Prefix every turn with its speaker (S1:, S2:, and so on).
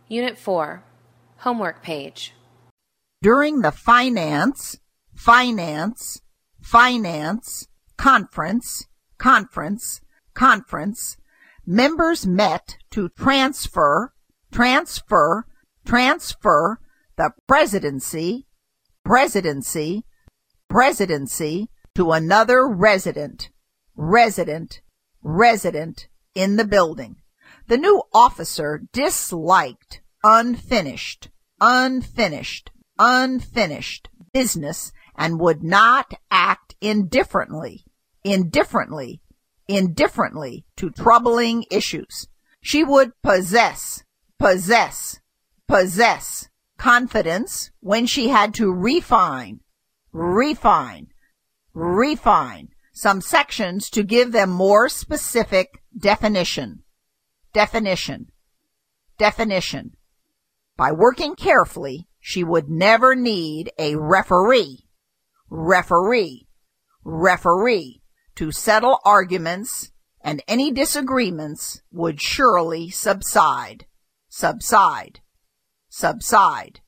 S1: Unit 4, Homework Page.
S2: During the Finance Conference, members met to transfer the presidency to another resident in the building. The new officer disliked unfinished business and would not act indifferently to troubling issues. She would possess confidence when she had to refine some sections to give them more specific definition. By working carefully, she would never need a referee to settle arguments, and any disagreements would surely subside.